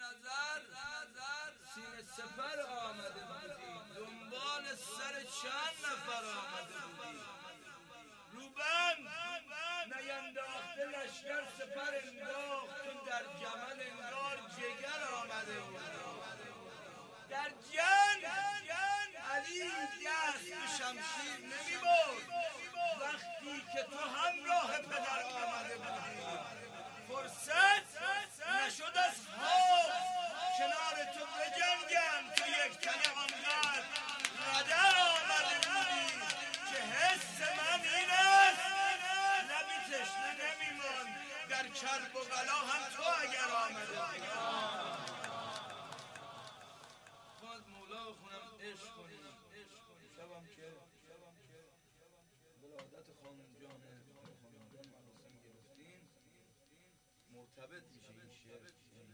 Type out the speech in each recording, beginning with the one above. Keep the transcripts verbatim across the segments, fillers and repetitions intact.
سینه سپر آمده بودی، دنبال سر چند نفر آمده بودی. روبند نینداخته لشکر سپر انداخت، تو در جمل انگار جگر آمده بودی. در جنگ علی دست به شمشیر نمی برد وقتی که تو همراه پدر آمده بودی. فرصت نشد از خواب کنار تو بجنگم، تو یک تنه آنقدر قدر آمده بودی که حس من این است لبی تشنه نمیمان در کرب و بلا هم تو اگر آمده بودی. باز مولا بخونم عشق کنیم. شبم که ولادت خانم جان خانواده مراسم گرفتیم مرتبط میشه این شعر.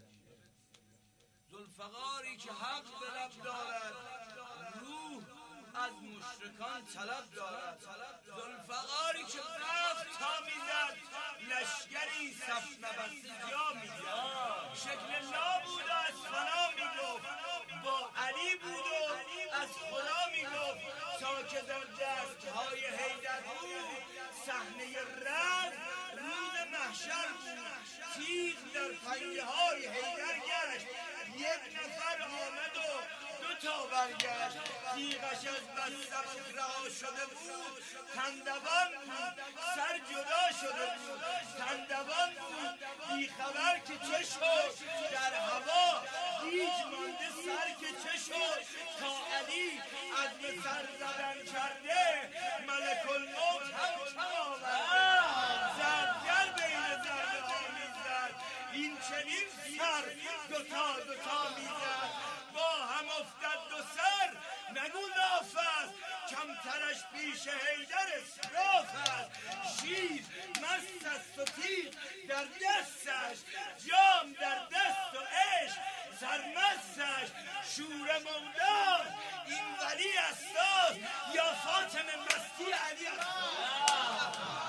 ذوالفقاری که حق به لب دارد روح از مشرکان طلب دارد. ذوالفقاری که وقت تا میزد لشکری صف نبسته جا میزد. شکل لا بود و از فنا میگفت، با علی بود و از خدا میگفت. تا که در دستهای حیدر بود صحنه رد روز محشر بود. تیغ در پنجه های حیدر گشت، یک نفر آمد و دو تا برگشت. تیغش از بس سبک رها شده بود، تندوان بود سر جدا شده بود. تندوان بود بی خبر که چه شد، در هوا گیج مانده سر که چه شد. تا علی عزم سر زدن کرده ملک الموت هم کم آورده. زرگر بین ضربه ها میزد، این چنین سر دوتا دوتا میزد. با هم افتد دو سر نگو لاف است، کمترش پیش حیدر اسراف است. شیر مست است و تیغ در دستش، جام در دست و عشق سرمستش. شور مولا این ولی استاد یا فاطمه مستی علی است.